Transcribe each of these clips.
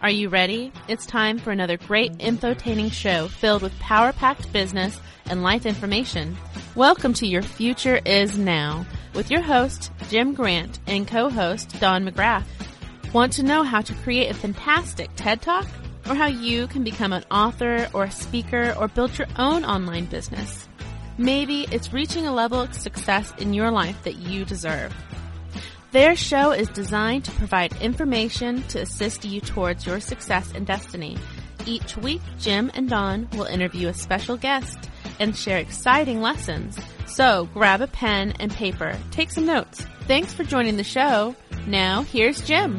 Are you ready? It's time for another great infotaining show filled with power-packed business and life information. Welcome to Your Future Is Now with your host, Jim Grant, and co-host, Don McGrath. Want to know how to create a fantastic TED Talk? Or how you can become an author or a speaker or build your own online business? Maybe it's reaching a level of success in your life that you deserve. Their show is designed to provide information to assist you towards your success and destiny. Each week, Jim and Don will interview a special guest and share exciting lessons. So grab a pen and paper, take some notes. Thanks for joining the show. Now, here's Jim.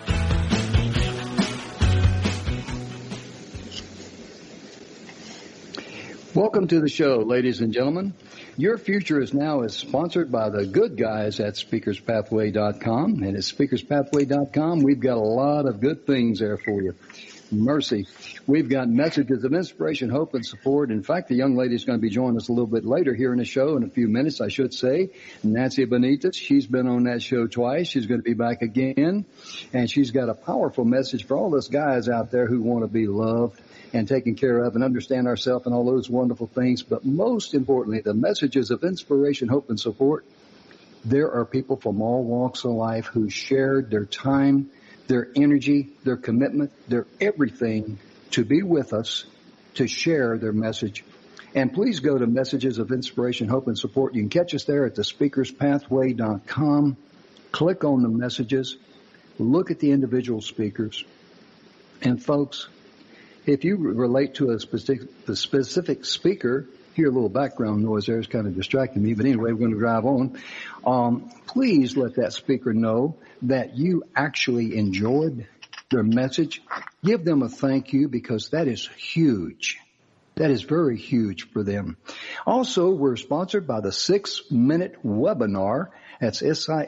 Welcome to the show, ladies and gentlemen. Your Future Is Now is sponsored by the good guys at SpeakersPathway.com. And at SpeakersPathway.com, we've got a lot of good things there for you. Mercy. We've got messages of inspiration, hope, and support. In fact, the young lady is going to be joining us a little bit later here in the show in a few minutes, I should say. Nancy Benitez, she's been on that show twice. She's going to be back again. And she's got a powerful message for all those guys out there who want to be loved and taken care of and understand ourselves and all those wonderful things. But most importantly, the messages of inspiration, hope, and support. There are people from all walks of life who shared their time, their energy, their commitment, their everything to be with us, to share their message. And please go to Messages of Inspiration, Hope, and Support. You can catch us there at thespeakerspathway.com. Click on the messages. Look at the individual speakers. And folks, if you relate to a specific speaker, hear a little background noise there, it's kind of distracting me, but anyway, we're going to drive on. Please let that speaker know that you actually enjoyed their message. Give them a thank you, because that is huge. That is very huge for them. Also, we're sponsored by the 6-Minute Webinar. That's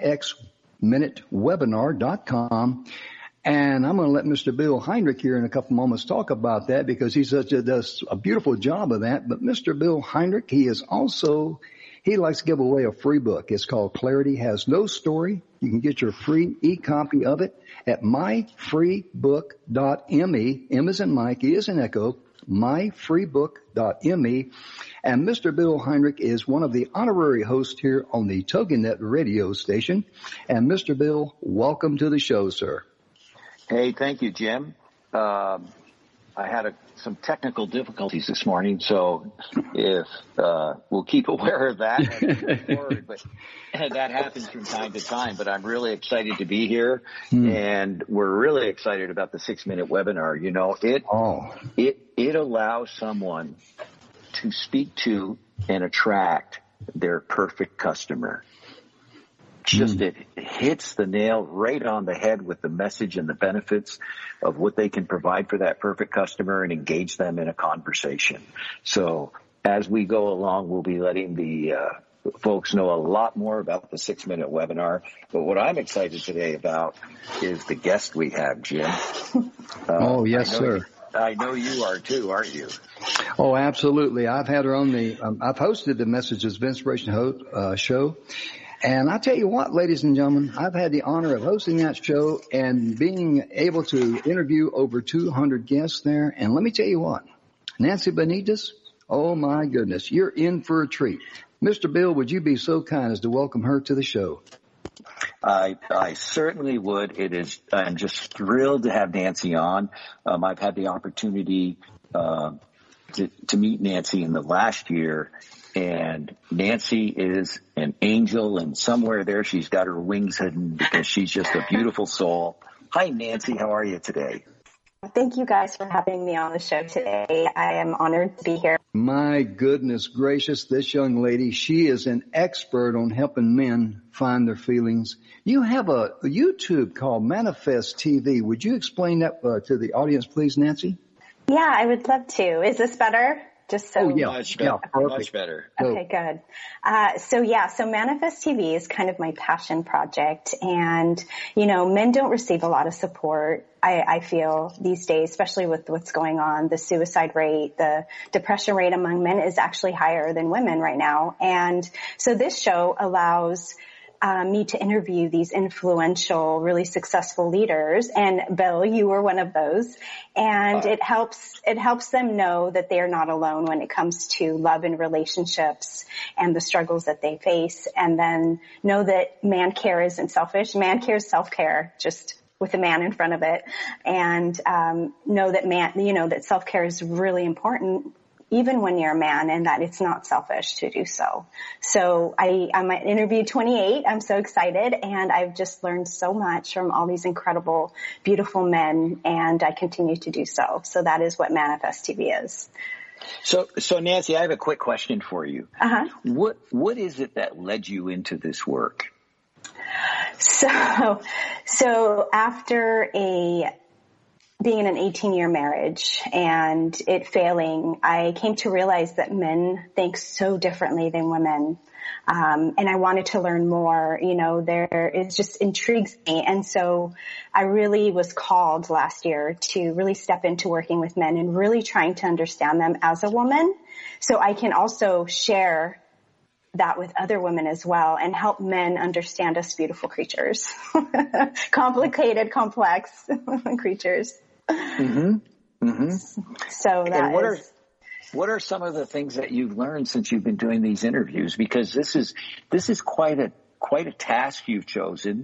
SIXMinuteWebinar.com. And I'm going to let Mr. Bill Heinrich here in a couple moments talk about that, because he does a beautiful job of that. But Mr. Bill Heinrich, he likes to give away a free book. It's called Clarity Has No Story. You can get your free e-copy of it at myfreebook.me. M as in Mike, E as in Echo, myfreebook.me. And Mr. Bill Heinrich is one of the honorary hosts here on the TogiNet radio station. And Mr. Bill, welcome to the show, sir. Hey, thank you, Jim. I had some technical difficulties this morning, so if we'll keep aware of that as we move forward. But that happens from time to time. But I'm really excited to be here, and we're really excited about the 6-minute webinar. You know, it allows someone to speak to and attract their perfect customer. It hits the nail right on the head with the message and the benefits of what they can provide for that perfect customer and engage them in a conversation. So as we go along, we'll be letting the folks know a lot more about the 6-minute webinar. But what I'm excited today about is the guest we have, Jim. Oh, yes, sir. I know you are too, aren't you? Oh, absolutely. I've had her on I've hosted the Messages of Inspiration show. And I tell you what, ladies and gentlemen, I've had the honor of hosting that show and being able to interview over 200 guests there. And let me tell you what, Nancy Benitez, oh my goodness, you're in for a treat. Mr. Bill, would you be so kind as to welcome her to the show? I certainly would. I'm just thrilled to have Nancy on. I've had the opportunity to meet Nancy in the last year. And Nancy is an angel, and somewhere there she's got her wings hidden, because she's just a beautiful soul. Hi, Nancy. How are you today? Thank you guys for having me on the show today. I am honored to be here. My goodness gracious, this young lady, she is an expert on helping men find their feelings. You have a YouTube called Manifest TV. Would you explain that to the audience, please, Nancy? Yeah, I would love to. Is this better? Much better. Okay, good. So Manifest TV is kind of my passion project, and men don't receive a lot of support. I feel these days, especially with what's going on, the suicide rate, the depression rate among men is actually higher than women right now, and so this show allows me to interview these influential, really successful leaders. And Bill, you were one of those. And it helps them know that they are not alone when it comes to love and relationships and the struggles that they face. And then know that man care isn't selfish. Man care is self-care, just with a man in front of it. And know that that self-care is really important even when you're a man, and that it's not selfish to do so. So I'm at interview 28. I'm so excited, and I've just learned so much from all these incredible, beautiful men, and I continue to do so. So that is what Manifest TV is. So Nancy, I have a quick question for you. Uh-huh. What is it that led you into this work? So after being in an 18-year marriage and it failing, I came to realize that men think so differently than women. And I wanted to learn more, it just intrigues me. And so I really was called last year to really step into working with men and really trying to understand them as a woman. So I can also share that with other women as well and help men understand us beautiful creatures, complicated, complex creatures. Mm-hmm. Mm-hmm. So what are some of the things that you've learned since you've been doing these interviews? Because this is quite a task you've chosen.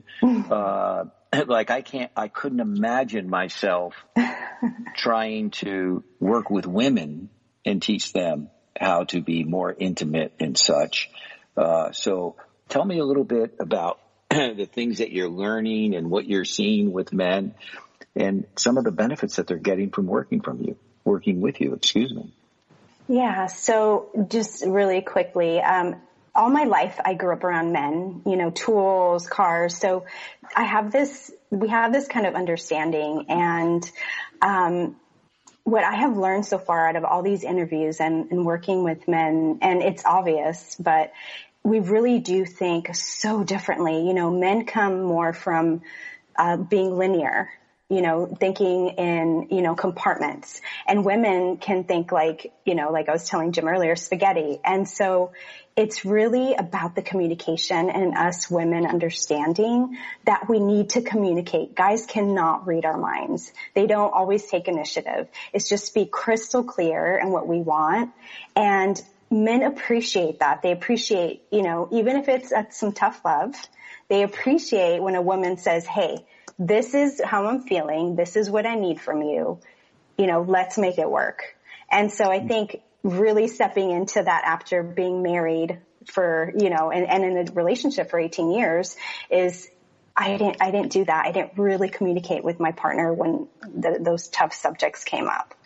I couldn't imagine myself trying to work with women and teach them how to be more intimate and such. So tell me a little bit about the things that you're learning and what you're seeing with men and some of the benefits that they're getting from working with you. Yeah. So just really quickly, all my life I grew up around men, tools, cars. So we have this kind of understanding, and, what I have learned so far out of all these interviews and working with men, and it's obvious, but we really do think so differently. Men come more from being linear, thinking in, compartments, and women can think like I was telling Jim earlier, spaghetti. And so it's really about the communication and us women understanding that we need to communicate. Guys cannot read our minds. They don't always take initiative. It's just be crystal clear in what we want. And men appreciate that. They appreciate, even if it's some tough love, they appreciate when a woman says, hey, this is how I'm feeling. This is what I need from you. Let's make it work. And so I think really stepping into that after being married for, and in a relationship for 18 years is I didn't do that. I didn't really communicate with my partner when those tough subjects came up.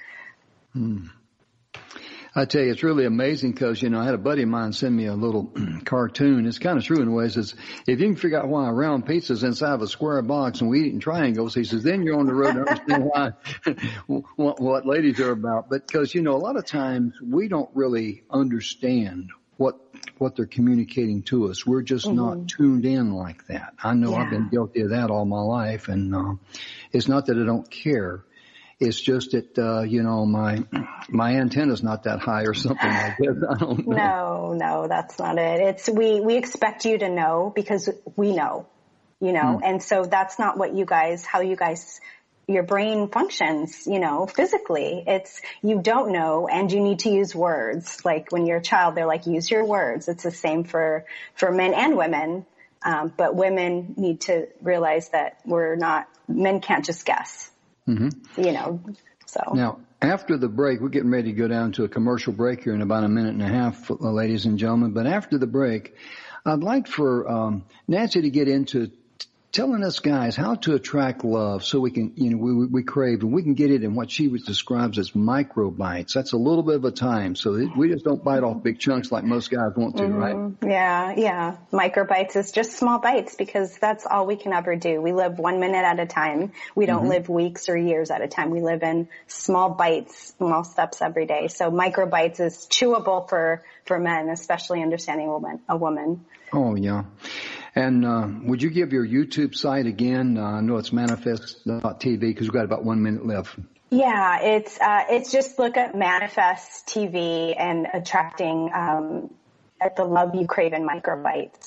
I tell you, it's really amazing because, I had a buddy of mine send me a little cartoon. It's kind of true in ways. It's, if you can figure out why a round pizza's inside of a square box and we eat in triangles, he says, then you're on the road to understand what ladies are about. But because, a lot of times we don't really understand what they're communicating to us. We're just not tuned in like that. I know I've been guilty of that all my life. And it's not that I don't care. It's just that, my antenna's not that high or something like that. I don't know. No, that's not it. It's, we expect you to know because we know, and so that's not what how your brain functions, physically. It's, you don't know and you need to use words. Like when you're a child, they're like, use your words. It's the same for men and women. But women need to realize that men can't just guess. So. Now, after the break, we're getting ready to go down to a commercial break here in about a minute and a half, ladies and gentlemen. But after the break, I'd like for Nancy to get into telling us guys how to attract love so we can, we crave, and we can get it in what she describes as micro bites. That's a little bit of a time. So we just don't bite off big chunks like most guys want to, right? Yeah. Micro bites is just small bites because that's all we can ever do. We live 1 minute at a time. We don't live weeks or years at a time. We live in small bites, small steps every day. So micro bites is chewable for men, especially understanding a woman. Oh, yeah. And would you give your YouTube site again? I know it's manifest.tv because we've got about 1 minute left. Yeah, it's just look at Manifest TV and attracting at the love you crave in microbites.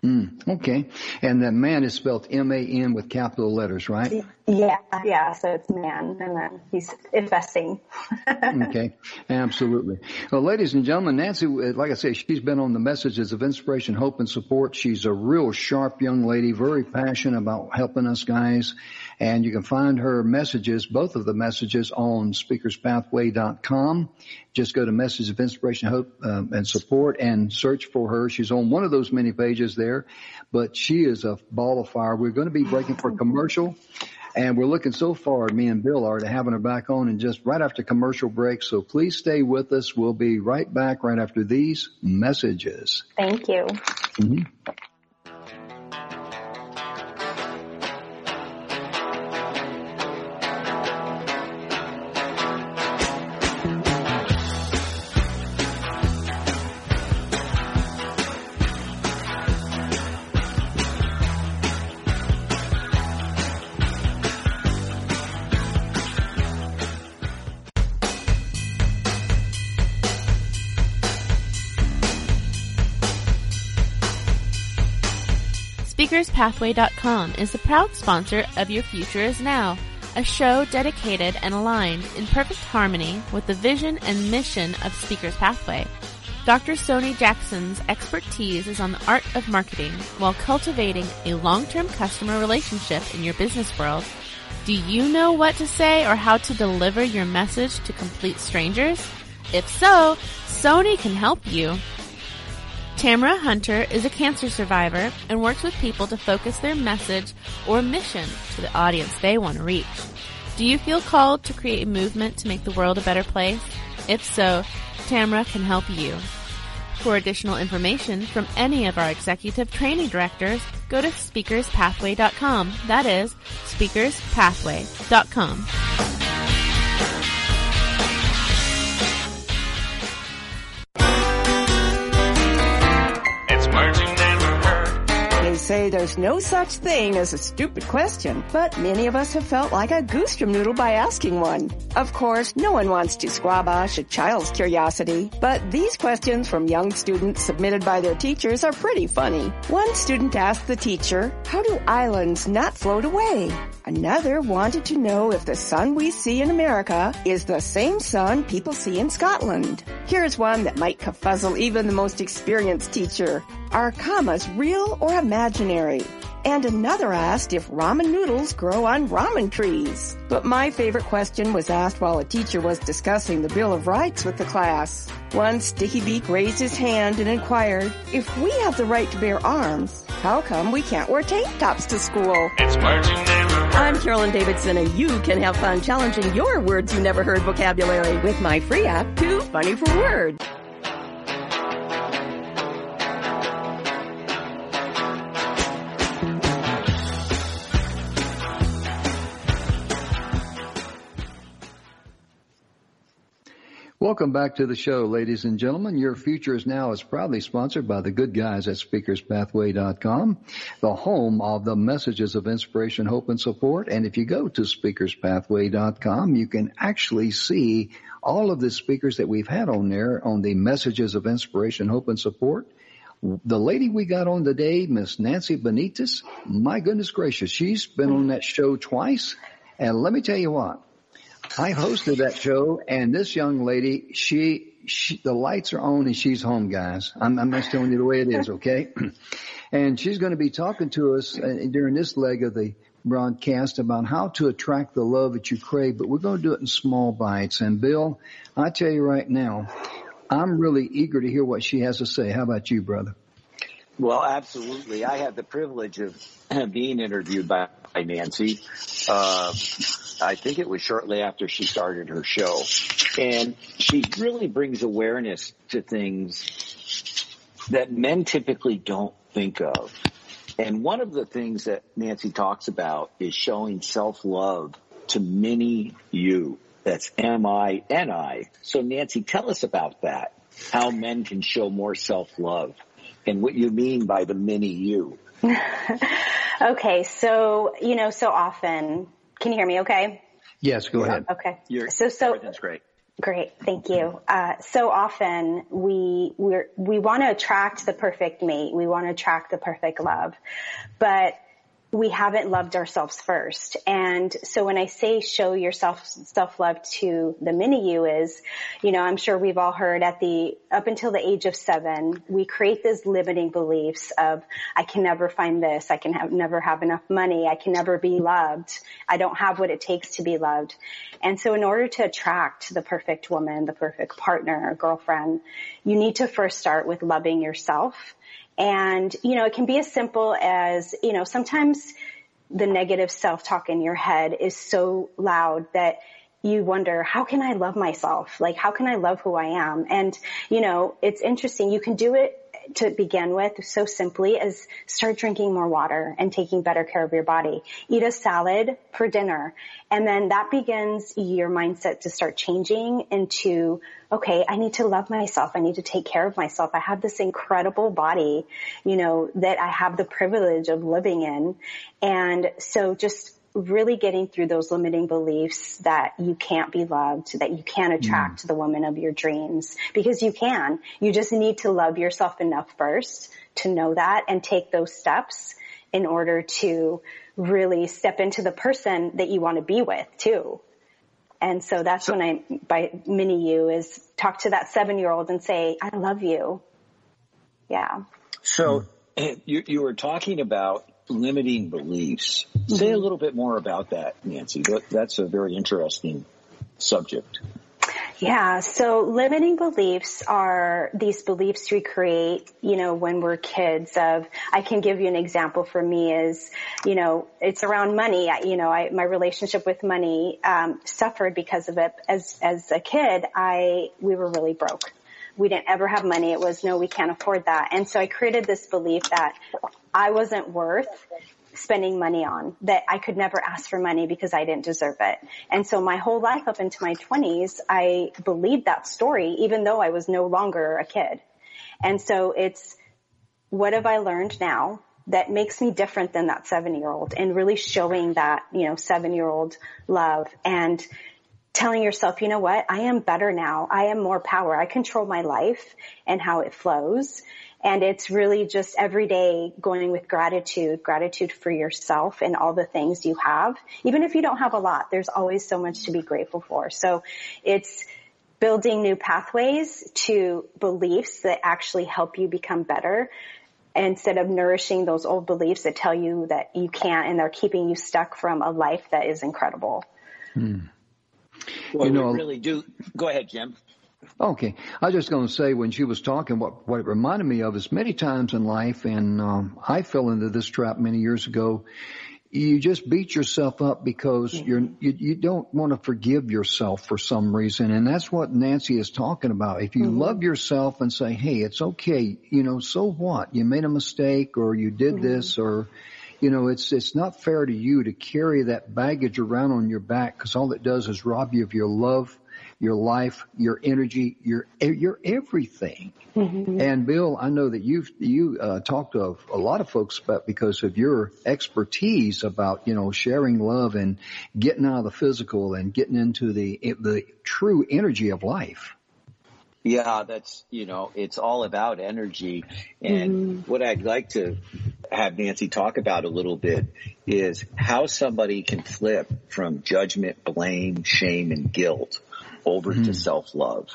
Okay. And the man is spelled M-A-N with capital letters, right? Yeah. So it's man, and then he's investing. Okay. Absolutely. Well, ladies and gentlemen, Nancy, like I say, she's been on the Messages of Inspiration, Hope, and Support. She's a real sharp young lady, very passionate about helping us guys. And you can find her messages, both of the messages, on speakerspathway.com. Just go to Messages of Inspiration, Hope, and Support and search for her. She's on one of those many pages there, but she is a ball of fire. We're going to be breaking for commercial, and we're looking so forward, me and Bill are, to having her back on and just right after commercial break. So please stay with us. We'll be right back right after these messages. Thank you. Mm-hmm. SpeakersPathway.com is the proud sponsor of Your Future Is Now, a show dedicated and aligned in perfect harmony with the vision and mission of Speakers Pathway. Dr. Sony Jackson's expertise is on the art of marketing while cultivating a long-term customer relationship in your business world. Do you know what to say or how to deliver your message to complete strangers? If so, Sony can help you. Tamara Hunter is a cancer survivor and works with people to focus their message or mission to the audience they want to reach. Do you feel called to create a movement to make the world a better place? If so, Tamara can help you. For additional information from any of our executive training directors, go to speakerspathway.com. That is speakerspathway.com. They say there's no such thing as a stupid question, but many of us have felt like a goostrum noodle by asking one. Of course, no one wants to squabash a child's curiosity, but these questions from young students submitted by their teachers are pretty funny. One student asked the teacher, "How do islands not float away?" Another wanted to know if the sun we see in America is the same sun people see in Scotland. Here's one that might confuzzle even the most experienced teacher. Are commas real or imaginary? And another asked if ramen noodles grow on ramen trees. But my favorite question was asked while a teacher was discussing the Bill of Rights with the class. One sticky beak raised his hand and inquired, "If we have the right to bear arms, how come we can't wear tank tops to school?" It's words you never heard. I'm Carolyn Davidson, and you can have fun challenging your words you never heard vocabulary with my free app, Too Funny for Words. Welcome back to the show, ladies and gentlemen. Your Future Is Now is proudly sponsored by the good guys at SpeakersPathway.com, the home of the Messages of Inspiration, Hope, and Support. And if you go to SpeakersPathway.com, you can actually see all of the speakers that we've had on there on the Messages of Inspiration, Hope, and Support. The lady we got on today, Miss Nancy Benitez, my goodness gracious, she's been on that show twice. And let me tell you what. I hosted that show, and this young lady, she the lights are on and she's home, guys. I'm just telling you the way it is, okay? And she's going to be talking to us during this leg of the broadcast about how to attract the love that you crave, but we're going to do it in small bites. And Bill, I tell you right now, I'm really eager to hear what she has to say. How about you, brother? Well, absolutely. I had the privilege of being interviewed by Nancy. I think it was shortly after she started her show. And she really brings awareness to things that men typically don't think of. And one of the things that Nancy talks about is showing self-love to mini you. That's M-I-N-I. So Nancy, tell us about that, how men can show more self-love and what you mean by the mini you. Okay, so, so often, can you hear me okay? Yes, go ahead. Okay. Everything's great. Great. Thank you. So often we want to attract the perfect mate. We want to attract the perfect love, but we haven't loved ourselves first. And so when I say show your self-love to the mini you is, I'm sure we've all heard up until the age of 7, we create these limiting beliefs of, I can never find this. I can never have enough money. I can never be loved. I don't have what it takes to be loved. And so in order to attract the perfect woman, the perfect partner or girlfriend, you need to first start with loving yourself. And, it can be as simple as, sometimes the negative self-talk in your head is so loud that you wonder, how can I love myself? Like, how can I love who I am? And, it's interesting. You can do it to begin with so simply as start drinking more water and taking better care of your body. Eat a salad for dinner. And then that begins your mindset to start changing into, okay, I need to love myself. I need to take care of myself. I have this incredible body, that I have the privilege of living in. And so just really getting through those limiting beliefs that you can't be loved, that you can't attract the woman of your dreams, because you can. You just need to love yourself enough first to know that and take those steps in order to really step into the person that you want to be with too. And so that's when by mini you is talk to that 7-year-old and say, I love you. Yeah. So you were talking about limiting beliefs. Say a little bit more about that, Nancy. That's a very interesting subject. Yeah. So limiting beliefs are these beliefs we create, when we're kids I can give you an example for me is, it's around money. My relationship with money, suffered because of it. As a kid, we were really broke. We didn't ever have money. It was, no, we can't afford that. And so I created this belief that I wasn't worth spending money on, that I could never ask for money because I didn't deserve it. And so my whole life up into my 20s, I believed that story, even though I was no longer a kid. And so it's, what have I learned now that makes me different than that 7-year-old, and really showing that, 7-year-old love and telling yourself, you know what, I am better now. I am more power. I control my life and how it flows. And it's really just every day going with gratitude for yourself and all the things you have. Even if you don't have a lot, there's always so much to be grateful for. So it's building new pathways to beliefs that actually help you become better, instead of nourishing those old beliefs that tell you that you can't, and they're keeping you stuck from a life that is incredible. Well, we really do. Go ahead, Jim. Okay. I was just going to say, when she was talking, what it reminded me of is many times in life, and I fell into this trap many years ago, you just beat yourself up because you don't want to forgive yourself for some reason. And that's what Nancy is talking about. If you love yourself and say, hey, it's okay, so what? You made a mistake, or you did this, or it's not fair to you to carry that baggage around on your back, because all it does is rob you of your love, your life, your energy, your everything. And Bill, I know that you talked to a lot of folks about, because of your expertise about, sharing love and getting out of the physical and getting into the true energy of life. Yeah, that's, it's all about energy. And what I'd like to have Nancy talk about a little bit is how somebody can flip from judgment, blame, shame, and guilt over to self-love.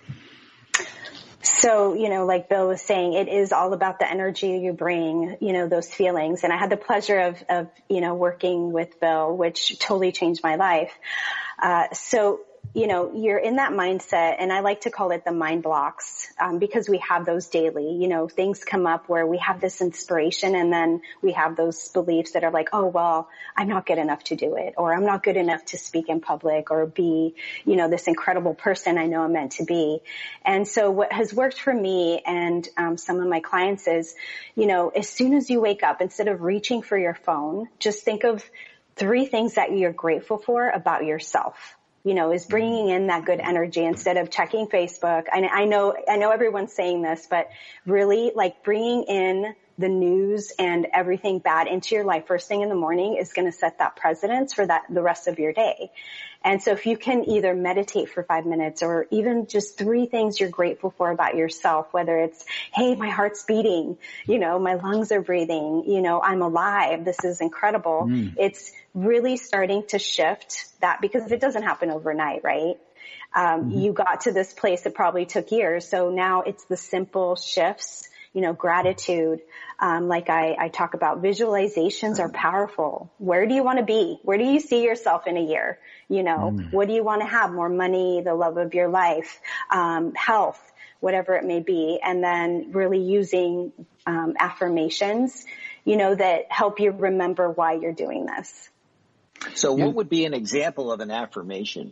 So, like Bill was saying, it is all about the energy you bring, those feelings. And I had the pleasure of working with Bill, which totally changed my life. So, you're in that mindset, and I like to call it the mind blocks, because we have those daily, things come up where we have this inspiration, and then we have those beliefs that are like, oh, well, I'm not good enough to do it, or I'm not good enough to speak in public, or be, this incredible person I know I'm meant to be. And so what has worked for me and some of my clients is, as soon as you wake up, instead of reaching for your phone, just think of 3 things that you're grateful for about yourself. Is bringing in that good energy instead of checking Facebook. I know everyone's saying this, but really, like, bringing in the news and everything bad into your life first thing in the morning is going to set that precedence for the rest of your day. And so if you can either meditate for 5 minutes or even just 3 things you're grateful for about yourself, whether it's, hey, my heart's beating, my lungs are breathing, I'm alive. This is incredible. It's really starting to shift that, because it doesn't happen overnight, right? You got to this place. It probably took years. So now it's the simple shifts, gratitude. Like I talk about, visualizations are powerful. Where do you want to be? Where do you see yourself in a year? What do you want to have? More money, the love of your life, health, whatever it may be. And then really using, affirmations, that help you remember why you're doing this. So what would be an example of an affirmation?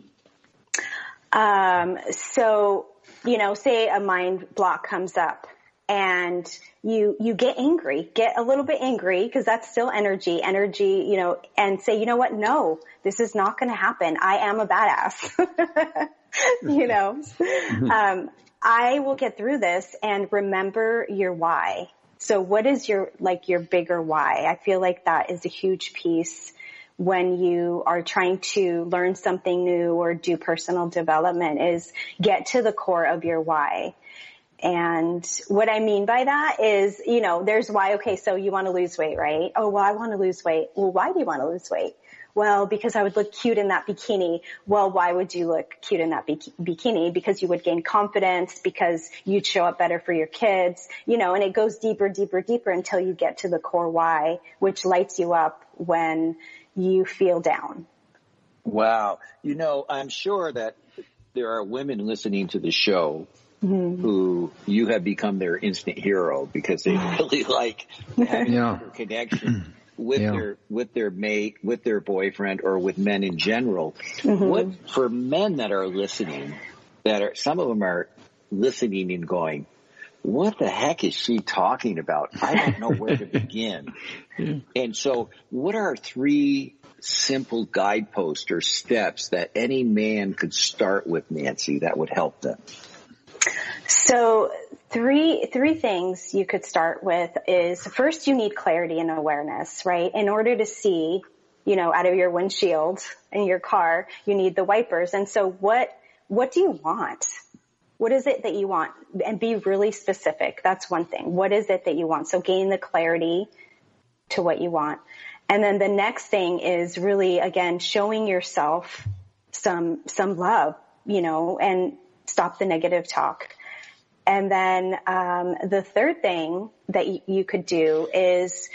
So, say a mind block comes up and you get angry, get a little bit angry, because that's still energy, and say, you know what? No, this is not going to happen. I am a badass, I will get through this, and remember your why. So what is your bigger why? I feel like that is a huge piece when you are trying to learn something new or do personal development, is get to the core of your why. And what I mean by that is, there's why. Okay, so you want to lose weight, right? Oh, well, I want to lose weight. Well, why do you want to lose weight? Well, because I would look cute in that bikini. Well, why would you look cute in that bikini? Because you would gain confidence, because you'd show up better for your kids, and it goes deeper, deeper, deeper until you get to the core why, which lights you up when you feel down. Wow. I'm sure that there are women listening to the show who you have become their instant hero, because they really like having a connection with their mate, with their boyfriend, or with men in general. What, for men that are listening, some of them are listening and going, what the heck is she talking about? I don't know where to begin. And so what are 3 simple guideposts or steps that any man could start with, Nancy, that would help them? So three things you could start with is, first, you need clarity and awareness, right? In order to see, out of your windshield in your car, you need the wipers. And so what do you want? What is it that you want? And be really specific. That's one thing. What is it that you want? So gain the clarity to what you want. And then the next thing is really, again, showing yourself some love, and stop the negative talk. And then the third thing that you could do is,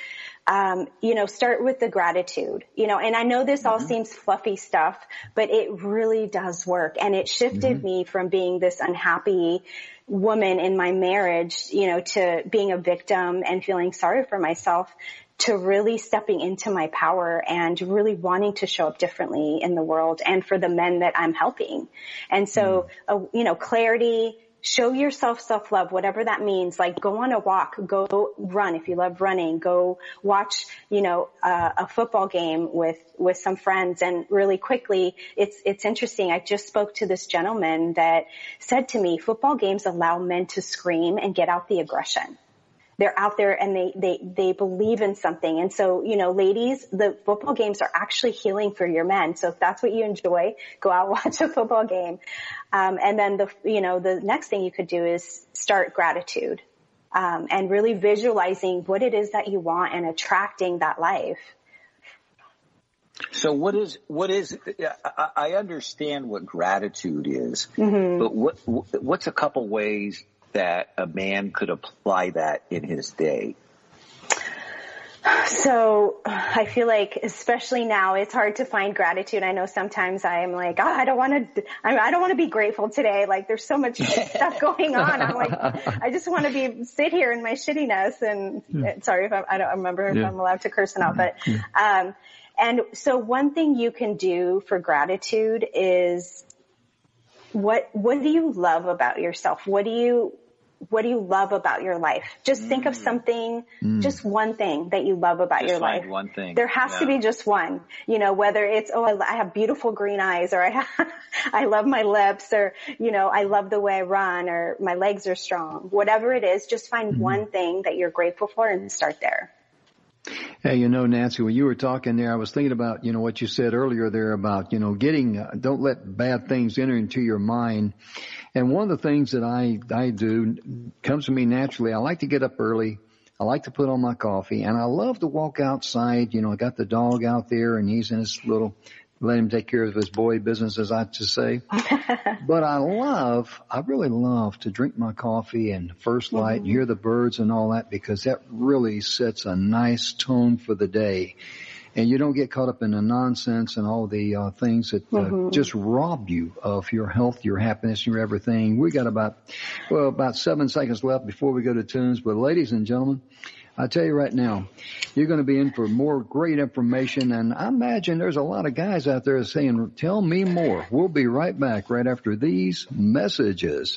start with the gratitude, and I know this all seems fluffy stuff, but it really does work. And it shifted me from being this unhappy woman in my marriage, to being a victim and feeling sorry for myself, to really stepping into my power and really wanting to show up differently in the world and for the men that I'm helping. And so, clarity, show yourself self-love, whatever that means. Like, go on a walk, go run if you love running, go watch, a football game with some friends. And really quickly, it's interesting. I just spoke to this gentleman that said to me, football games allow men to scream and get out the aggression. They're out there and they believe in something. And so, ladies, the football games are actually healing for your men. So if that's what you enjoy, go out, watch a football game. And then the next thing you could do is start gratitude, and really visualizing what it is that you want and attracting that life. So what is, I understand what gratitude is, but what's a couple ways that a man could apply that in his day? So I feel like, especially now, it's hard to find gratitude. I know sometimes I am like, I don't want to be grateful today. Like, there's so much stuff going on. I'm like, I just want to sit here in my shittiness. And sorry if I don't remember if I'm allowed to curse or not, but, and so one thing you can do for gratitude is, what do you love about yourself? What do you what do you love about your life? Just think of something, just one thing that you love about your life. One thing. There has to be just one, you know, whether it's, I have beautiful green eyes, or I love my lips, or, you know, I love the way I run, or my legs are strong. Whatever it is, just find one thing that you're grateful for and start there. Hey, you know, Nancy, when you were talking there, I was thinking about, you know, what you said earlier there about, you know, don't let bad things enter into your mind. And one of the things that I do comes to me naturally. I like to get up early. I like to put on my coffee, and I love to walk outside. You know, I got the dog out there, and he's in his let him take care of his boy business, as I to say. But I really love to drink my coffee and first light and hear the birds and all that, because that really sets a nice tone for the day. And you don't get caught up in the nonsense and all the things that just rob you of your health, your happiness, your everything. We got about 7 seconds left before we go to tunes. But ladies and gentlemen, I tell you right now, you're going to be in for more great information. And I imagine there's a lot of guys out there saying, tell me more. We'll be right back right after these messages.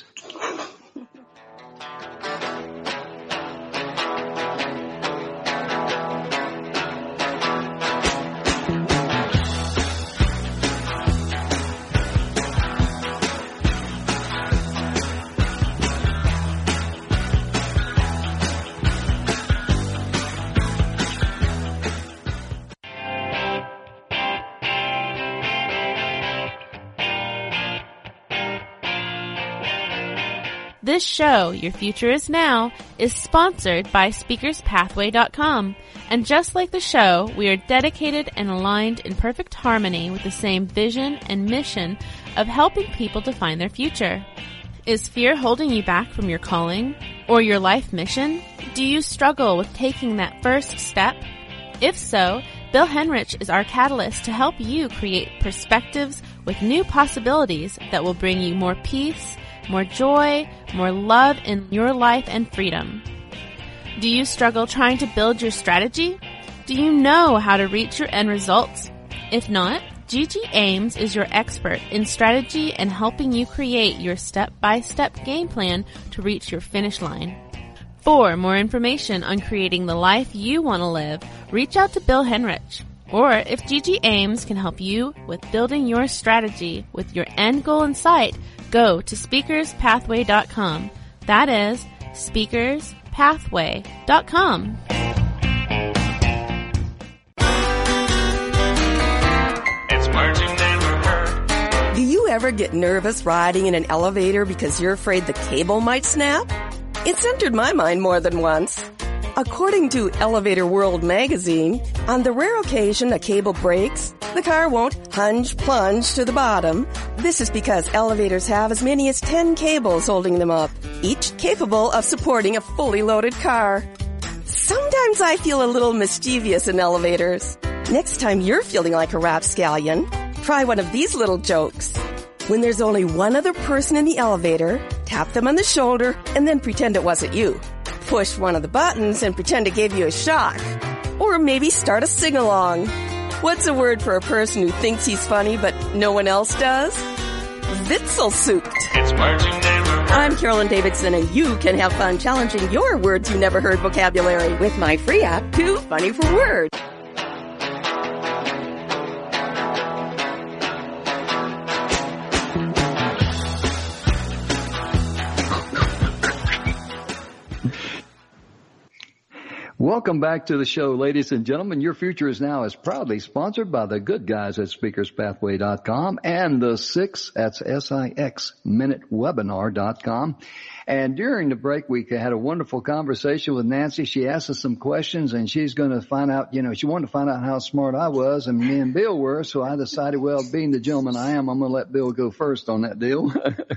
This show, Your Future Is Now, is sponsored by SpeakersPathway.com. And just like the show, we are dedicated and aligned in perfect harmony with the same vision and mission of helping people to find their future. Is fear holding you back from your calling or your life mission? Do you struggle with taking that first step? If so, Bill Henrich is our catalyst to help you create perspectives with new possibilities that will bring you more peace, more joy, more love in your life and freedom. Do you struggle trying to build your strategy? Do you know how to reach your end results? If not, Gigi Ames is your expert in strategy and helping you create your step-by-step game plan to reach your finish line. For more information on creating the life you want to live, reach out to Bill Henrich. Or if Gigi Ames can help you with building your strategy with your end goal in sight, go to SpeakersPathway.com. That is SpeakersPathway.com. It's words you never heard. Do you ever get nervous riding in an elevator because you're afraid the cable might snap? It's entered my mind more than once. According to Elevator World magazine, on the rare occasion a cable breaks, the car won't plunge to the bottom. This is because elevators have as many as 10 cables holding them up, each capable of supporting a fully loaded car. Sometimes I feel a little mischievous in elevators. Next time you're feeling like a rapscallion, try one of these little jokes. When there's only one other person in the elevator, tap them on the shoulder and then pretend it wasn't you. Push one of the buttons and pretend it gave you a shock. Or maybe start a sing-along. What's a word for a person who thinks he's funny but no one else does? Witzelsucht. It's words you never heard. I'm Carolyn Davidson, and you can have fun challenging your words you never heard vocabulary with my free app, Too Funny for Words. Welcome back to the show, ladies and gentlemen. Your Future Is Now is proudly sponsored by the good guys at SpeakersPathway.com and the that's SIX, MinuteWebinar.com. And during the break, we had a wonderful conversation with Nancy. She asked us some questions, and she's going to find out, she wanted to find out how smart I was and me and Bill were. So I decided, well, being the gentleman I am, I'm going to let Bill go first on that deal.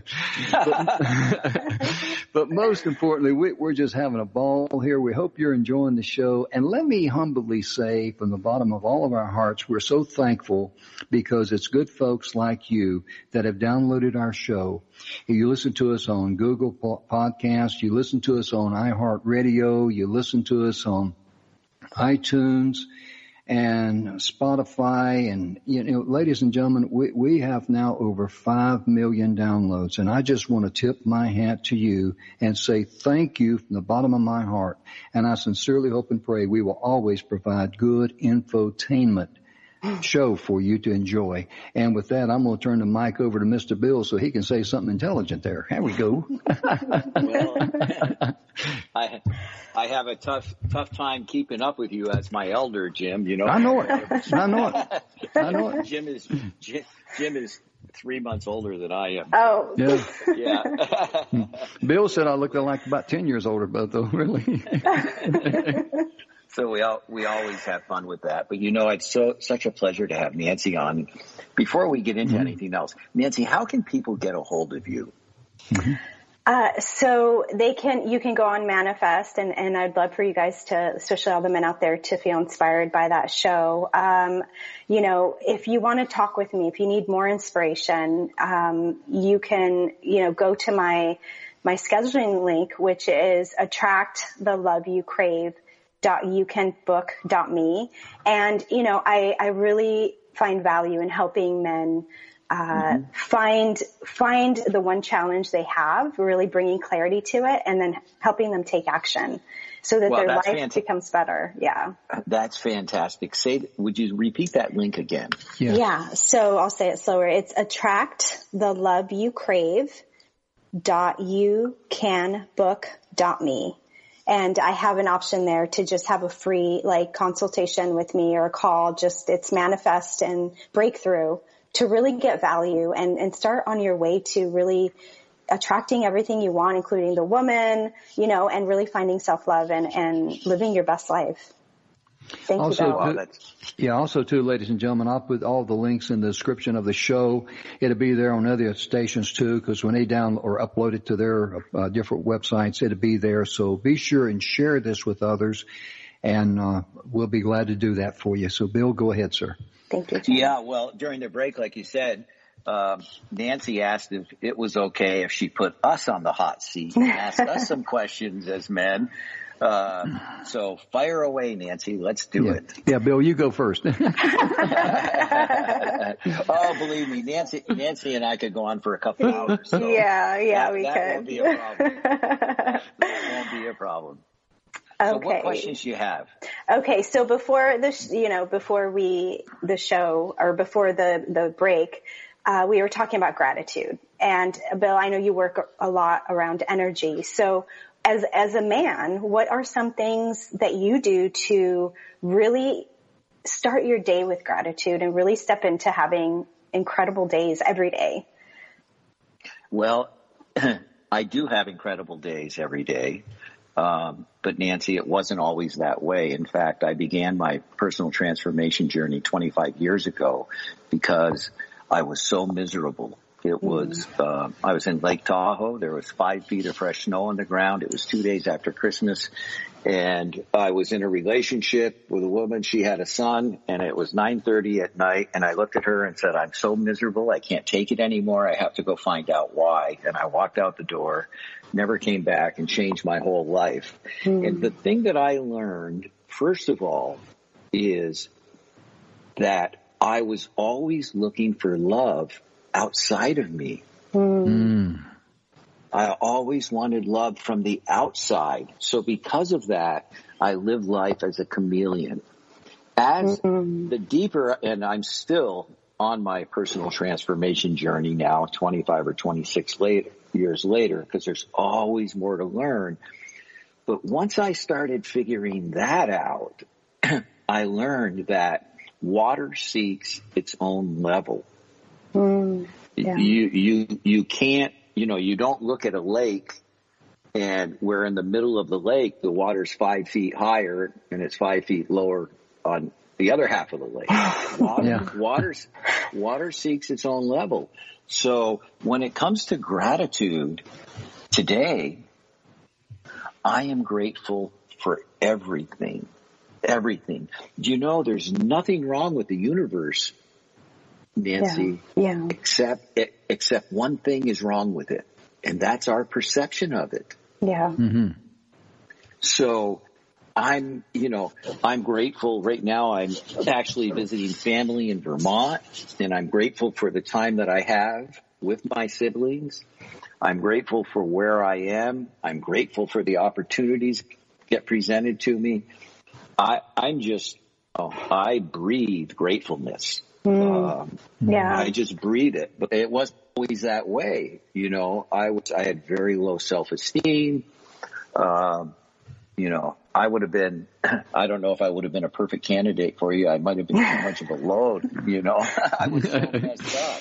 But most importantly, we're just having a ball here. We hope you're enjoying the show. And let me humbly say from the bottom of all of our hearts, we're so thankful because it's good folks like you that have downloaded our show. You listen to us on Google Podcasts. You listen to us on iHeartRadio. You listen to us on iTunes. and Spotify. And, ladies and gentlemen, we have now over 5 million downloads. And I just want to tip my hat to you and say thank you from the bottom of my heart. And I sincerely hope and pray we will always provide good infotainment show for you to enjoy. And with that, I'm going to turn the mic over to Mr. Bill so he can say something intelligent there. Here we go. Well, I have a tough time keeping up with you as my elder, Jim. I know it. I know it. Jim is 3 months older than I am. Oh. Yeah. Bill said I looked like about 10 years older, but though, really. So we always have fun with that. But it's such a pleasure to have Nancy on. Before we get into anything else, Nancy, how can people get a hold of you? So you can go on Manifest, and I'd love for you guys to, especially all the men out there, to feel inspired by that show. If you want to talk with me, if you need more inspiration, you can, go to my scheduling link, which is attracttheloveyoucrave.youcanbook.me. And, I really find value in helping men find the one challenge they have, really bringing clarity to it, and then helping them take action so that their life becomes better. Yeah. That's fantastic. Would you repeat that link again? Yeah. So I'll say it slower. It's attracttheloveyoucrave.youcanbook.me. And I have an option there to just have a free consultation with me or a call. It's Manifest and Breakthrough to really get value and start on your way to really attracting everything you want, including the woman, and really finding self-love and living your best life. Thank you, Bill. Also, too, ladies and gentlemen, I'll put all the links in the description of the show. It'll be there on other stations, too, because when they download or upload it to their different websites, it'll be there. So be sure and share this with others, and we'll be glad to do that for you. So, Bill, go ahead, sir. Thank you, Jim. Yeah, well, during the break, like you said, Nancy asked if it was okay if she put us on the hot seat and asked us some questions as men. So fire away, Nancy. Let's do it. Yeah, Bill, you go first. Oh, believe me, Nancy and I could go on for a couple hours. So we could. That won't be a problem. That won't be a problem. Okay. So what questions do you have? Okay, so before the break, we were talking about gratitude. And Bill, I know you work a lot around energy. So as a man, what are some things that you do to really start your day with gratitude and really step into having incredible days every day? Well, I do have incredible days every day. But Nancy, it wasn't always that way. In fact, I began my personal transformation journey 25 years ago because I was so miserable. It was, I was in Lake Tahoe. There was 5 feet of fresh snow on the ground. It was 2 days after Christmas. And I was in a relationship with a woman. She had a son, and it was 9:30 at night. And I looked at her and said, I'm so miserable. I can't take it anymore. I have to go find out why. And I walked out the door, never came back, and changed my whole life. And the thing that I learned, first of all, is that I was always looking for love outside of me. I always wanted love from the outside. So because of that, I lived life as a chameleon. As the deeper, and I'm still on my personal transformation journey now, 25 or 26 years later, because there's always more to learn. But once I started figuring that out, I learned that water seeks its own level. You can't, you don't look at a lake and where in the middle of the lake, the water's 5 feet higher and it's 5 feet lower on the other half of the lake. Water seeks its own level. So when it comes to gratitude today, I am grateful for everything. Everything. Do you know there's nothing wrong with the universe, Nancy, except one thing is wrong with it, and that's our perception of it. Yeah. So I'm grateful right now. I'm actually visiting family in Vermont, and I'm grateful for the time that I have with my siblings. I'm grateful for where I am. I'm grateful for the opportunities that get presented to me. I breathe gratefulness. I just breathe it, but it wasn't always that way. I had very low self-esteem. I would have been, I don't know if I would have been a perfect candidate for you. I might have been too much of a load, I was so messed up.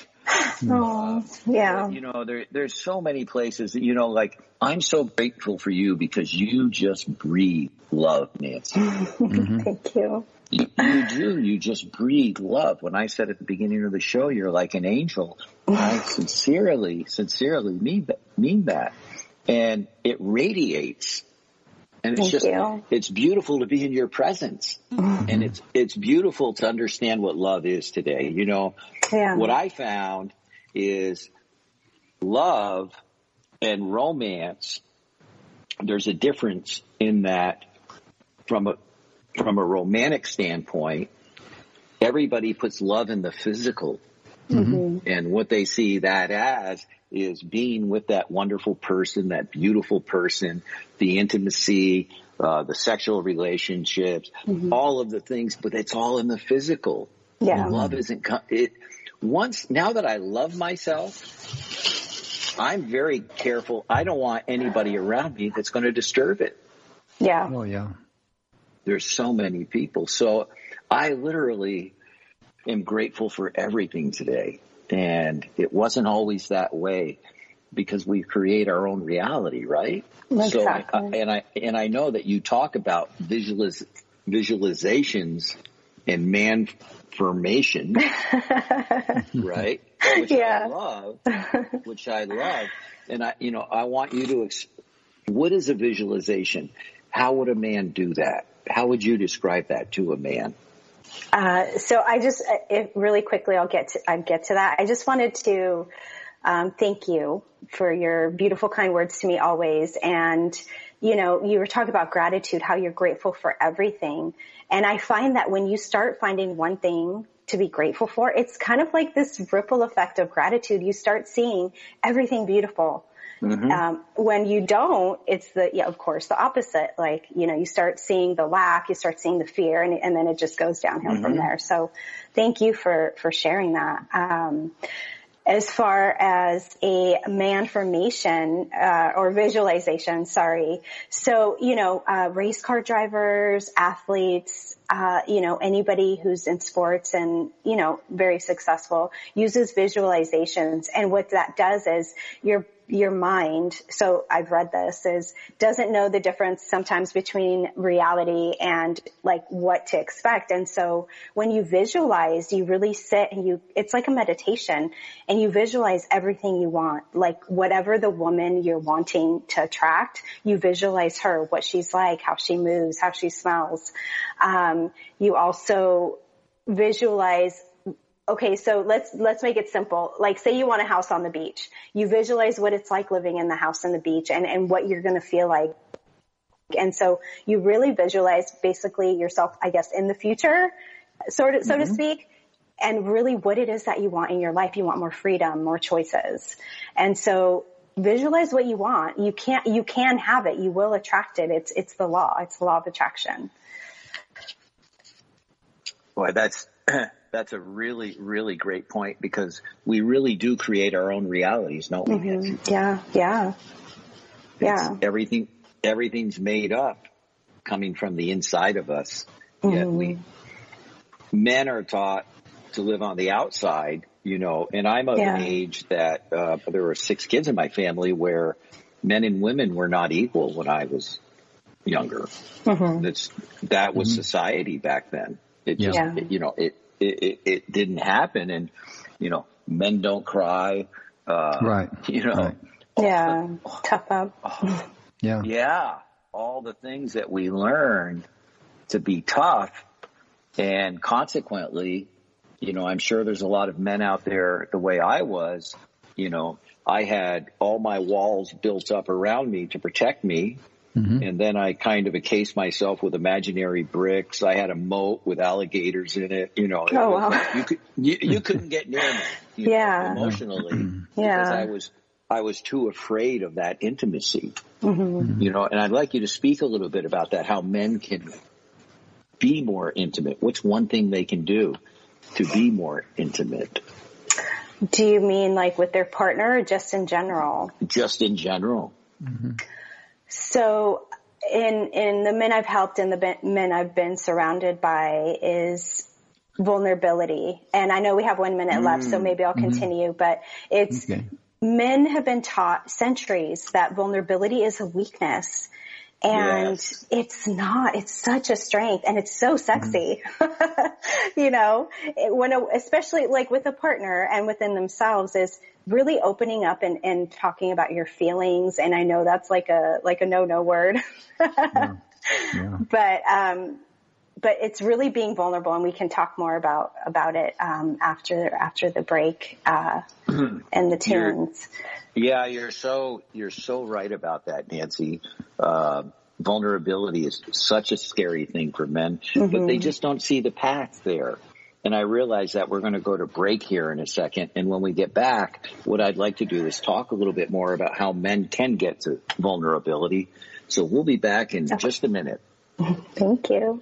There's so many places that, I'm so grateful for you because you just breathe love, Nancy. Thank you. You do. You just breathe love. When I said at the beginning of the show, you're like an angel, I sincerely mean that. And it radiates. And it's beautiful to be in your presence. And it's beautiful to understand what love is today. What I found is love and romance. There's a difference in that from a romantic standpoint, everybody puts love in the physical. And what they see that as is being with that wonderful person, that beautiful person, the intimacy, the sexual relationships, all of the things, but it's all in the physical. Love isn't now that I love myself, I'm very careful. I don't want anybody around me that's going to disturb it. Oh, yeah. There's so many people. So I literally am grateful for everything today. And it wasn't always that way because we create our own reality, right? Exactly. So, and I know that you talk about visualizations and man formation, right? Which I love. And I want you to, what is a visualization? How would a man do that? How would you describe that to a man? So really quickly, I'll get to that. I just wanted to thank you for your beautiful, kind words to me always. And, you were talking about gratitude, how you're grateful for everything. And I find that when you start finding one thing to be grateful for, it's kind of like this ripple effect of gratitude. You start seeing everything beautiful. When you don't, it's of course, the opposite. You start seeing the lack, you start seeing the fear, and then it just goes downhill from there. So thank you for sharing that. As far as a man formation, or visualization, sorry. So, race car drivers, athletes, anybody who's in sports and, very successful uses visualizations. And what that does is your mind, so I've read this, doesn't know the difference sometimes between reality and what to expect. And so when you visualize, you really sit and it's like a meditation, and you visualize everything you want, whatever the woman you're wanting to attract, you visualize her, what she's like, how she moves, how she smells. You also visualize. Okay, so let's make it simple. Say you want a house on the beach. You visualize what it's like living in the house on the beach and what you're going to feel like. And so you really visualize basically yourself, I guess, in the future, so to speak, and really what it is that you want in your life. You want more freedom, more choices. And so visualize what you want. You can have it. You will attract it. It's the law. It's the law of attraction. Boy, that's a really, really great point, because we really do create our own realities, don't we? Yeah. Everything's made up coming from the inside of us. Yet men are taught to live on the outside, and I'm of an age that there were 6 kids in my family where men and women were not equal when I was younger. That was society back then. It just, it didn't happen. And, men don't cry. Right. Tough up. Yeah. All the things that we learn to be tough. And consequently, I'm sure there's a lot of men out there the way I was. I had all my walls built up around me to protect me. And then I kind of encased myself with imaginary bricks. I had a moat with alligators in it. You know, Oh, wow. like you couldn't get near me, Yeah. emotionally, Yeah. because I was too afraid of that intimacy. You know, and I'd like you to speak a little bit about that, how men can be more intimate. What's one thing they can do to be more intimate? Do you mean like with their partner or just in general? Just in general. So in the men I've helped and the men I've been surrounded by is vulnerability. And I know we have 1 minute left, so maybe I'll continue, but it's men have been taught centuries that vulnerability is a weakness. And it's not, it's such a strength and it's so sexy, you know, especially like with a partner and within themselves is really opening up and talking about your feelings. And I know that's like a no word, but it's really being vulnerable, and we can talk more about it, after the break, and the tunes. Yeah, you're so right about that, Nancy. Vulnerability is such a scary thing for men, but they just don't see the path there. And I realize that we're going to go to break here in a second. And when we get back, what I'd like to do is talk a little bit more about how men can get to vulnerability. So we'll be back in just a minute. Thank you.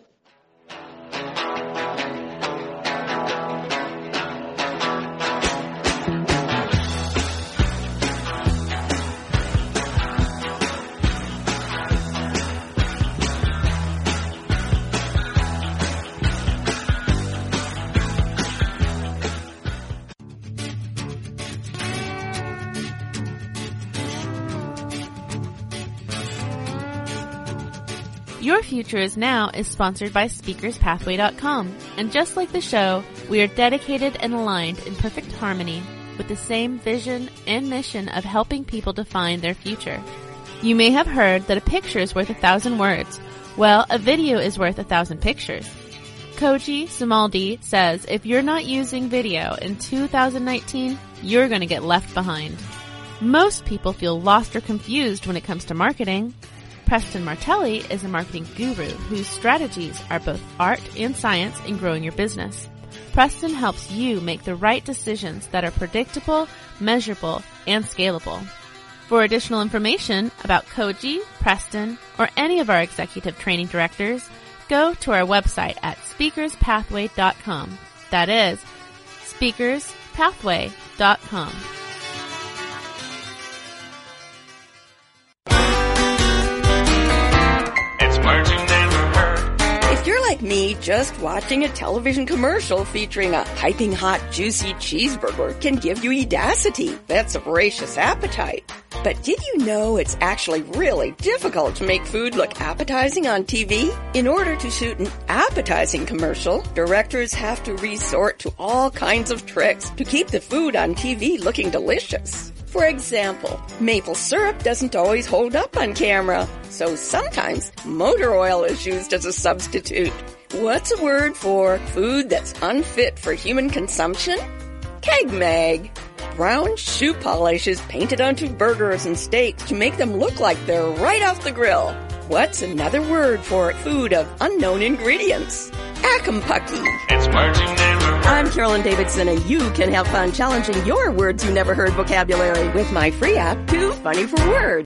Your Future is Now is sponsored by SpeakersPathway.com. And just like the show, we are dedicated and aligned in perfect harmony with the same vision and mission of helping people define their future. You may have heard that a picture is worth 1,000 words. Well, a video is worth 1,000 pictures. Koji Sumaldi says if you're not using video in 2019, you're going to get left behind. Most people feel lost or confused when it comes to marketing. Preston Martelli is a marketing guru whose strategies are both art and science in growing your business. Preston helps you make the right decisions that are predictable, measurable, and scalable. For additional information about Koji, Preston, or any of our executive training directors, go to our website at speakerspathway.com. That is speakerspathway.com. If you're like me, just watching a television commercial featuring a piping hot, juicy cheeseburger can give you edacity. That's a voracious appetite. But did you know it's actually really difficult to make food look appetizing on TV? In order to shoot an appetizing commercial, directors have to resort to all kinds of tricks to keep the food on TV looking delicious. For example, maple syrup doesn't always hold up on camera, so sometimes motor oil is used as a substitute. What's a word for food that's unfit for human consumption? Keg mag. Brown shoe polish is painted onto burgers and steaks to make them look like they're right off the grill. What's another word for food of unknown ingredients? Acumpucky. It's words you never heard. I'm Carolyn Davidson, and you can have fun challenging your words you never heard vocabulary with my free app, Too Funny for Words.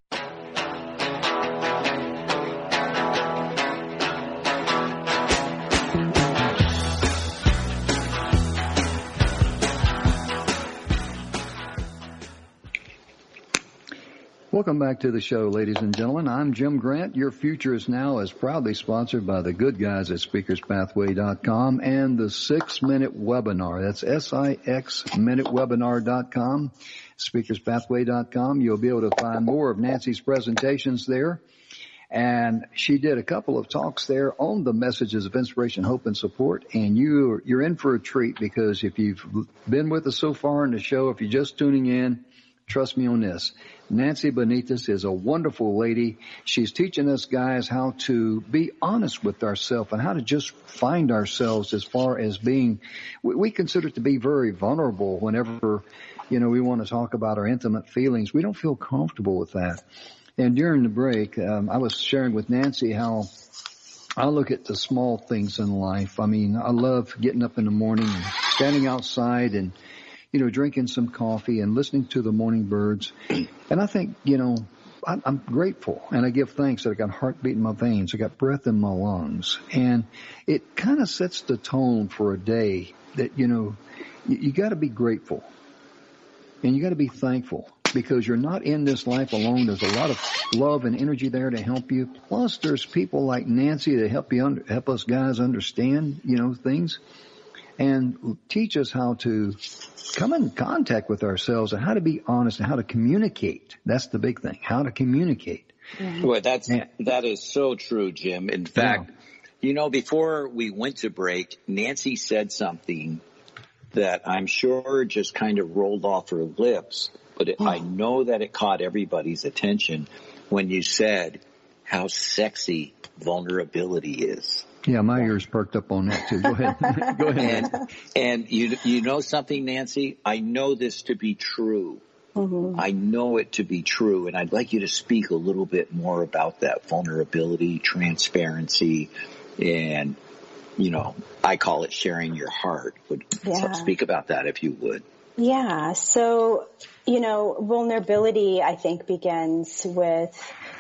Welcome back to the show, ladies and gentlemen. I'm Jim Grant. Your Future is Now is proudly sponsored by the good guys at SpeakersPathway.com and the 6-Minute Webinar. That's SIXMinuteWebinar.com, SpeakersPathway.com. You'll be able to find more of Nancy's presentations there. And she did a couple of talks there on the messages of inspiration, hope, and support. And you're in for a treat, because if you've been with us so far in the show, if you're just tuning in, trust me on this. Nancy Benitez is a wonderful lady. She's teaching us guys how to be honest with ourselves and how to just find ourselves as far as being, we consider it to be very vulnerable whenever, we want to talk about our intimate feelings. We don't feel comfortable with that. And during the break, I was sharing with Nancy how I look at the small things in life. I mean, I love getting up in the morning and standing outside and, drinking some coffee and listening to the morning birds. And I think, I'm grateful and I give thanks that I got heartbeat in my veins. I got breath in my lungs. And it kind of sets the tone for a day that, you got to be grateful and you got to be thankful because you're not in this life alone. There's a lot of love and energy there to help you. Plus there's people like Nancy that help us guys understand, things and teach us how to come in contact with ourselves and how to be honest and how to communicate. That's the big thing, how to communicate. Well, that is so true, Jim. In fact, before we went to break, Nancy said something that I'm sure just kind of rolled off her lips, but I know that it caught everybody's attention when you said how sexy vulnerability is. Yeah, my ears perked up on that too. Go ahead. Go ahead. And you know something, Nancy? I know this to be true. Mm-hmm. I know it to be true, and I'd like you to speak a little bit more about that vulnerability, transparency, and, I call it sharing your heart. Speak about that if you would. Yeah. So, vulnerability, I think, begins with,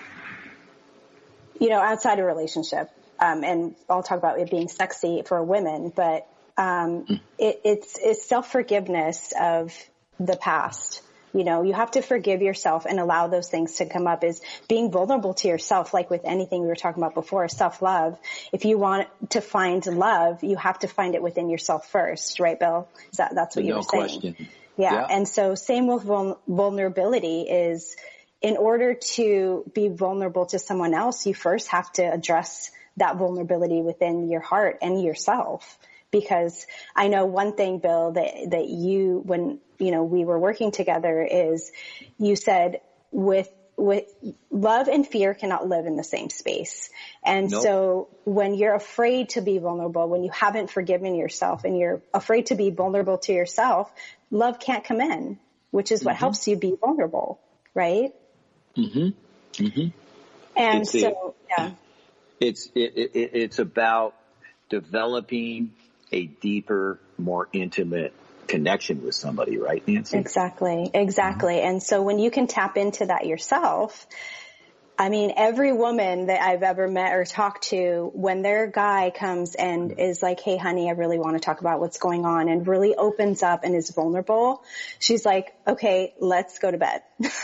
outside a relationship. And I'll talk about it being sexy for women, but it's self-forgiveness of the past. You have to forgive yourself and allow those things to come up. Is being vulnerable to yourself, like with anything we were talking about before, self-love. If you want to find love, you have to find it within yourself first, right, Bill? That's what you were saying. No question. Yeah. And so same with vulnerability is in order to be vulnerable to someone else, you first have to address that vulnerability within your heart and yourself. Because I know one thing, Bill, that you, when, we were working together is you said with love and fear cannot live in the same space. And nope. So when you're afraid to be vulnerable, when you haven't forgiven yourself and you're afraid to be vulnerable to yourself, love can't come in, which is what helps you be vulnerable. Right. Mm-hmm. Mm-hmm. And yeah. It's about developing a deeper, more intimate connection with somebody, right, Nancy? Exactly. Mm-hmm. And so when you can tap into that yourself, I mean, every woman that I've ever met or talked to, when their guy comes and is like, hey, honey, I really want to talk about what's going on, and really opens up and is vulnerable, she's like, okay, let's go to bed.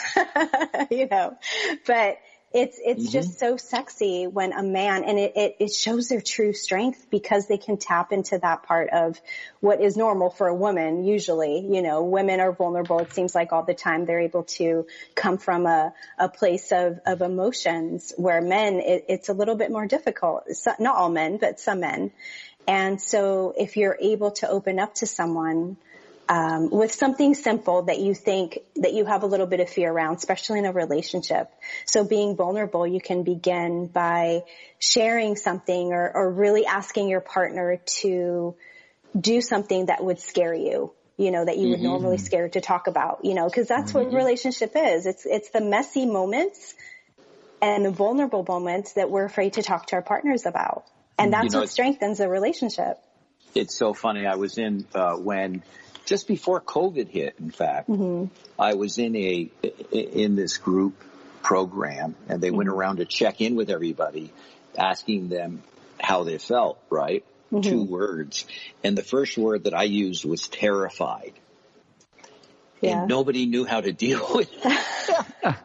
But it's just so sexy when a man, and it shows their true strength because they can tap into that part of what is normal for a woman. Usually, women are vulnerable. It seems like all the time they're able to come from a place of emotions, where men, it's a little bit more difficult. Not all men, but some men. And so if you're able to open up to someone, with something simple that you think that you have a little bit of fear around, especially in a relationship. So being vulnerable, you can begin by sharing something or really asking your partner to do something that would scare you, that you would normally scared to talk about, because that's what relationship is. It's the messy moments and the vulnerable moments that we're afraid to talk to our partners about. And that's what strengthens a relationship. It's so funny. I was in, just before COVID hit, in fact, I was in this group program, and they went around to check in with everybody, asking them how they felt, right? 2 words. And the first word that I used was terrified. Yeah. And nobody knew how to deal with it.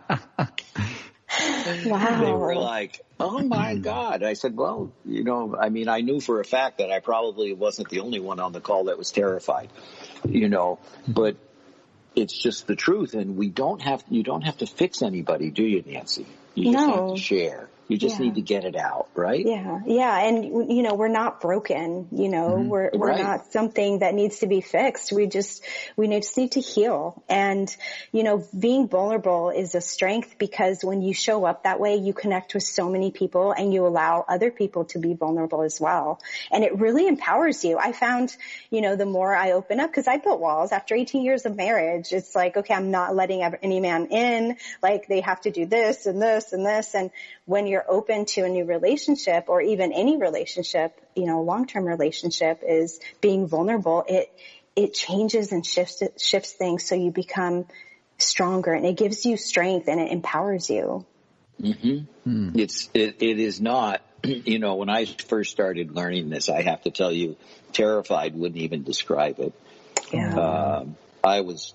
Wow. They were like, oh my God. I said, well, I knew for a fact that I probably wasn't the only one on the call that was terrified, but it's just the truth. And you don't have to fix anybody, do you, Nancy? You just have to share. You just need to get it out, right? Yeah. Yeah. And, you know, we're not broken, you know, we're not something that needs to be fixed. We just need to heal. And, you know, being vulnerable is a strength because when you show up that way, you connect with so many people and you allow other people to be vulnerable as well. And it really empowers you. I found, you know, the more I open up, because I built walls after 18 years of marriage, it's like, okay, I'm not letting any man in. Like they have to do this and this and this. And when you're open to a new relationship or even any relationship, you know, long-term relationship is being vulnerable. It changes and shifts things so you become stronger and it gives you strength and it empowers you. Mm-hmm. It is not, you know, when I first started learning this, I have to tell you, terrified wouldn't even describe it. Yeah. I was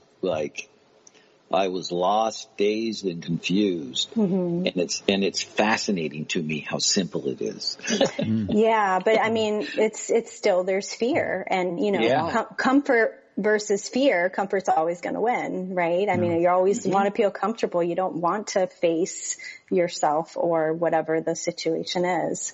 lost, dazed, and confused, and it's fascinating to me how simple it is. Yeah, but I mean, it's still there's fear, and you know, comfort versus fear. Comfort's always going to win, right? I mean, you always want to feel comfortable. You don't want to face yourself or whatever the situation is.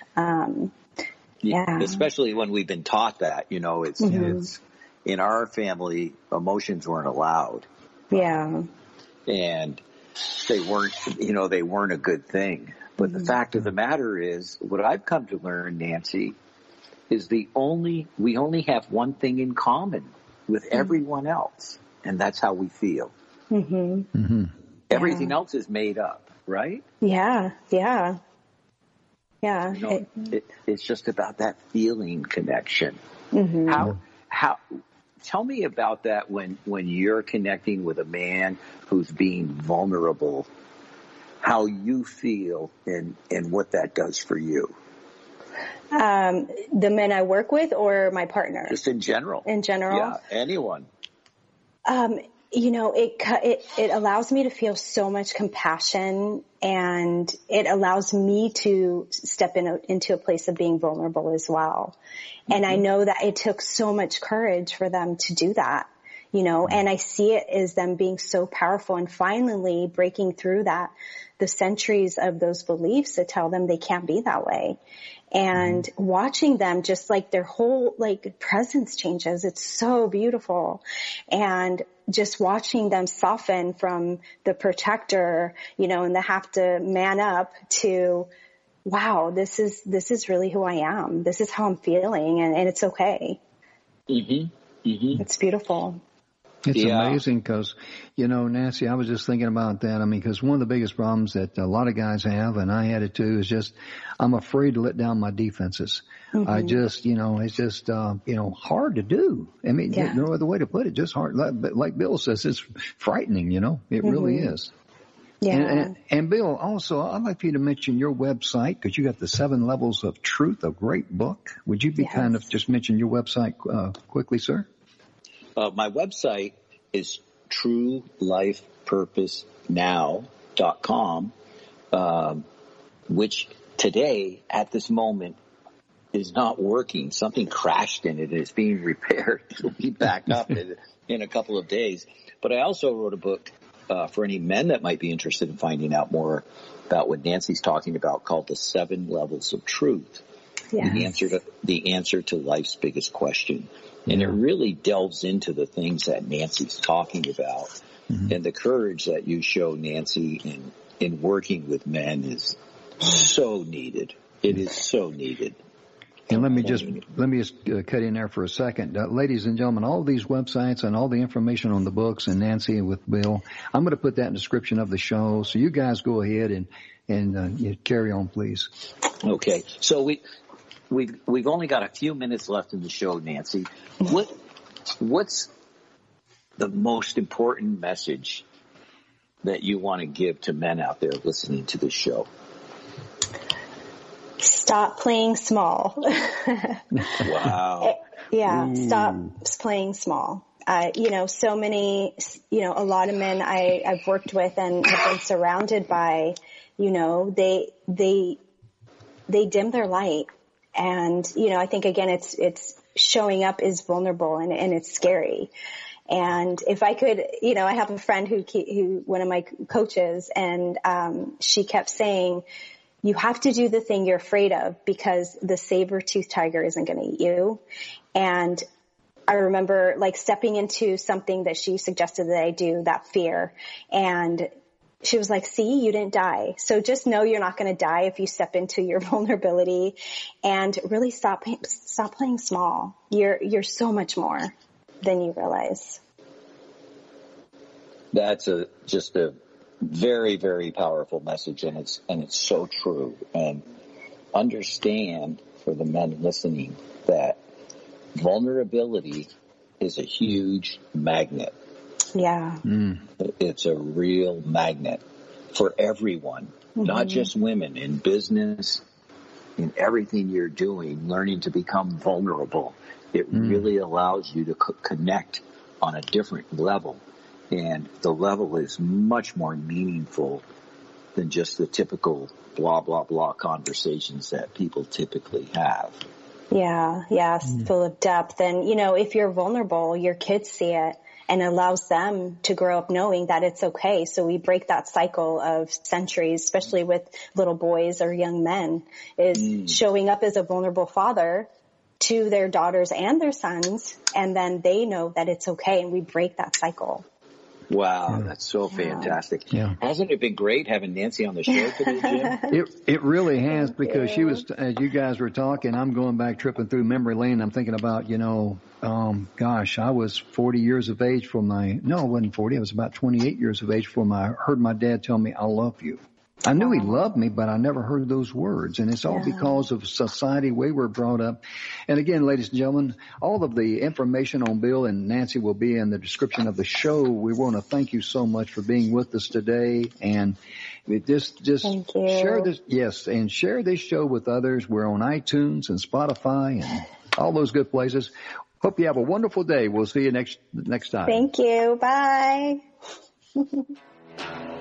Especially when we've been taught that, you know, it's in our family, emotions weren't allowed. Yeah. And they weren't a good thing. But the fact of the matter is, what I've come to learn, Nancy, is we only have one thing in common with everyone else, and that's how we feel. Everything else is made up, right? Yeah. Yeah. Yeah. You know, it's just about that feeling connection. How tell me about that when you're connecting with a man who's being vulnerable, how you feel and what that does for you. The men I work with or my partner? Just in general. In general? Yeah, anyone. You know, it allows me to feel so much compassion and it allows me to step into a place of being vulnerable as well. And I know that it took so much courage for them to do that, you know, and I see it as them being so powerful and finally breaking through the centuries of those beliefs that tell them they can't be that way. And watching them, just like their whole presence changes. It's so beautiful. And just watching them soften from the protector, you know, and they have to man up to, wow, this is really who I am. This is how I'm feeling and it's okay. It's beautiful. It's amazing because, you know, Nancy, I was just thinking about that. I mean, because one of the biggest problems that a lot of guys have, and I had it too, is just I'm afraid to let down my defenses. I just, you know, it's just, you know, hard to do. I mean, no other way to put it, just hard. Like Bill says, it's frightening, you know, it really is. Yeah. And Bill, also, I'd like for you to mention your website because you got the 7 Levels of Truth, a great book. Would you be kind of just mention your website quickly, sir? My website is truelifepurposenow.com, which today, at this moment, is not working. Something crashed in it and it's being repaired. It'll be back up in a couple of days. But I also wrote a book for any men that might be interested in finding out more about what Nancy's talking about called The 7 Levels of Truth. Yes. The answer to life's biggest question. And it really delves into the things that Nancy's talking about. And the courage that you show, Nancy, in working with men is so needed. It is so needed. And let me just cut in there for a second. Ladies and gentlemen, all these websites and all the information on the books and Nancy with Bill, I'm going to put that in the description of the show. So you guys go ahead and carry on, please. Okay. So we've only got a few minutes left in the show, Nancy. What's the most important message that you want to give to men out there listening to this show? Stop playing small. Wow. Stop playing small. You know, so many, you know, a lot of men I've worked with and have been surrounded by, you know, they dim their light. And, you know, I think again, it's showing up is vulnerable and it's scary. And if I could, you know, I have a friend who one of my coaches and, she kept saying, you have to do the thing you're afraid of because the saber-toothed tiger isn't going to eat you. And I remember like stepping into something that she suggested that I do, that fear. And she was like, see, you didn't die. So just know you're not going to die if you step into your vulnerability, and really stop playing small. You're so much more than you realize. That's just a very, very powerful message, and it's so true. And understand, for the men listening, that vulnerability is a huge magnet. Yeah. It's a real magnet for everyone, not just women. In business, in everything you're doing, learning to become vulnerable. It really allows you to connect on a different level. And the level is much more meaningful than just the typical blah, blah, blah conversations that people typically have. Yeah, full of depth. And, if you're vulnerable, your kids see it and allows them to grow up knowing that it's okay. So we break that cycle of centuries, especially with little boys or young men, is showing up as a vulnerable father to their daughters and their sons, and then they know that it's okay, and we break that cycle. Wow, that's so fantastic. Yeah. Hasn't it been great having Nancy on the show today, Jim? It really has, because she was, as you guys were talking, I'm going back tripping through memory lane. I'm thinking about, I was 40 years of age I wasn't 40. I was about 28 years of age I heard my dad tell me, I love you. I knew he loved me, but I never heard those words. And it's all because of society, way we're brought up. And again, ladies and gentlemen, all of the information on Bill and Nancy will be in the description of the show. We want to thank you so much for being with us today. And just share this. Yes. And share this show with others. We're on iTunes and Spotify and all those good places. Hope you have a wonderful day. We'll see you next time. Thank you. Bye.